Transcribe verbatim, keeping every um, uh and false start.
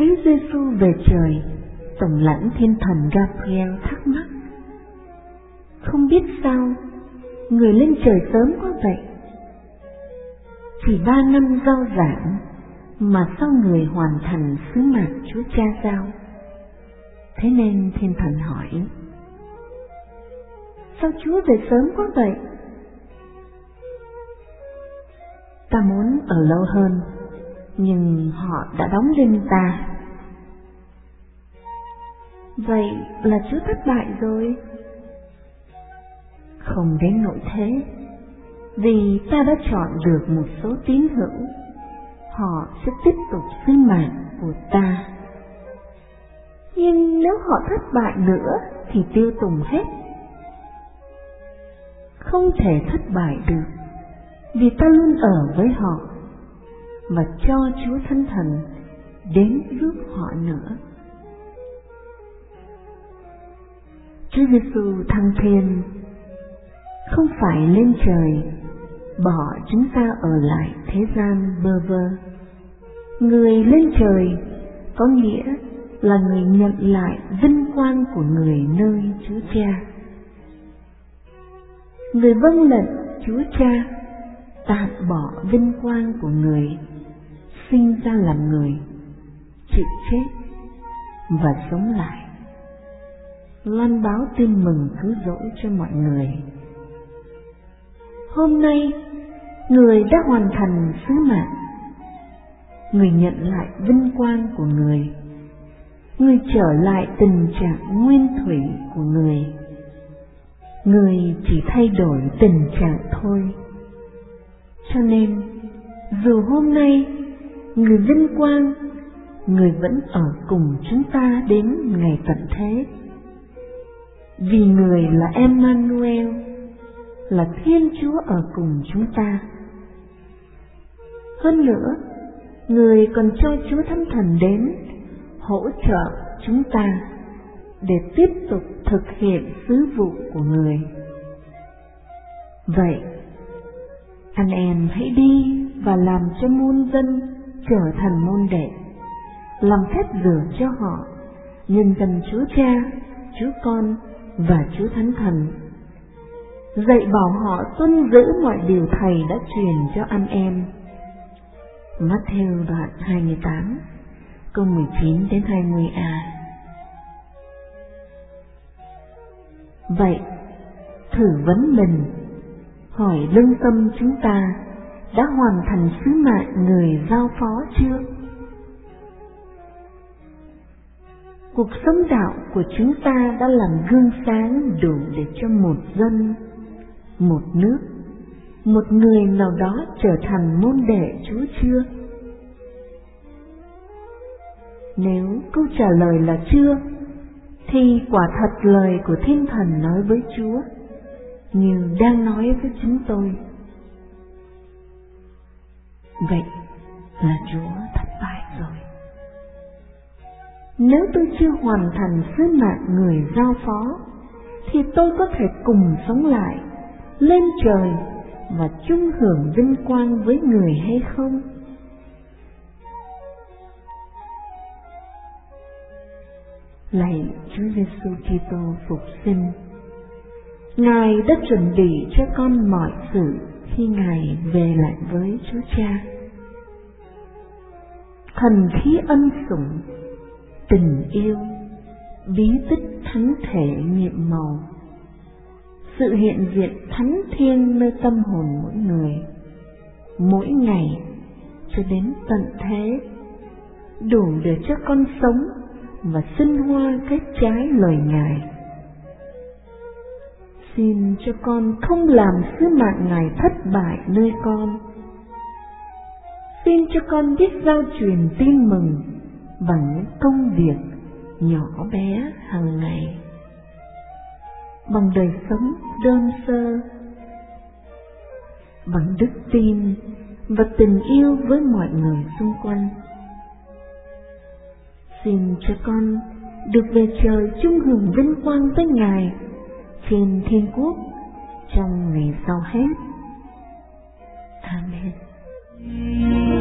thấy Giêsu về trời, tổng lãnh thiên thần Gabriel thắc mắc: không biết sao người lên trời sớm quá vậy? Chỉ ba năm rao giảng mà sao người hoàn thành sứ mạng Chúa Cha giao? Thế nên thiên thần hỏi: sao Chúa về sớm quá vậy? Ta muốn ở lâu hơn, nhưng họ đã đóng đinh ta. Vậy là Chúa thất bại rồi? Không đến nỗi thế, vì ta đã chọn được một số tín hữu, họ sẽ tiếp tục sứ mạng của ta. Nhưng nếu họ thất bại nữa thì tiêu tùng hết. Không thể thất bại được, vì ta luôn ở với họ và cho Chúa Thánh Thần đến giúp họ nữa. Chúa Giêsu thăng thiên không phải lên trời bỏ chúng ta ở lại thế gian bơ vơ. Người lên trời có nghĩa là người nhận lại vinh quang của người nơi Chúa Cha. Người vâng lệnh Chúa Cha tạm bỏ vinh quang của người, sinh ra làm người, chịu chết và sống lại, loan báo tin mừng cứu rỗi cho mọi người. Hôm nay, người đã hoàn thành sứ mạng. Người nhận lại vinh quang của người, người trở lại tình trạng nguyên thủy của người. Người chỉ thay đổi tình trạng thôi. Cho nên, dù hôm nay người vinh quang, người vẫn ở cùng chúng ta đến ngày tận thế. Vì người là Emmanuel, là Thiên Chúa ở cùng chúng ta. Hơn nữa, người còn cho Chúa Thánh Thần đến hỗ trợ chúng ta để tiếp tục thực hiện sứ vụ của người. Vậy, anh em hãy đi và làm cho muôn dân trở thành môn đệ, làm phép rửa cho họ, nhân danh Chúa Cha, Chúa Con và Chúa Thánh Thần. Dạy bảo họ tuân giữ mọi điều Thầy đã truyền cho anh em. Matthew đoạn hai mươi tám, câu mười chín đến hai mươi a. Vậy, thử vấn mình, hỏi lương tâm chúng ta đã hoàn thành sứ mạng người giao phó chưa? Cuộc sống đạo của chúng ta đã làm gương sáng đủ để cho một dân, một nước, một người nào đó trở thành môn đệ Chúa chưa? Nếu câu trả lời là chưa, thì quả thật lời của Thiên Thần nói với Chúa như đang nói với chúng tôi. Vậy là Chúa thất bại rồi. Nếu tôi chưa hoàn thành sứ mạng người giao phó, thì tôi có thể cùng sống lại, lên trời và chung hưởng vinh quang với người hay không? Lạy Chúa Giêsu Kitô phục sinh, Ngài đã chuẩn bị cho con mọi sự khi Ngài về lại với Chúa Cha. Thần khí ân sủng, tình yêu, bí tích thánh thể nhiệm màu, sự hiện diện thánh thiêng nơi tâm hồn mỗi người, mỗi ngày cho đến tận thế, đủ để cho con sống và sinh hoa kết trái lời Ngài. Xin cho con không làm sứ mạng Ngài thất bại nơi con. Xin cho con biết giao truyền tin mừng bằng những công việc nhỏ bé hàng ngày, bằng đời sống đơn sơ, bằng đức tin và tình yêu với mọi người xung quanh. Xin cho con được về trời chung hưởng vinh quang với Ngài trên thiên quốc trong ngày sau hết. Amen.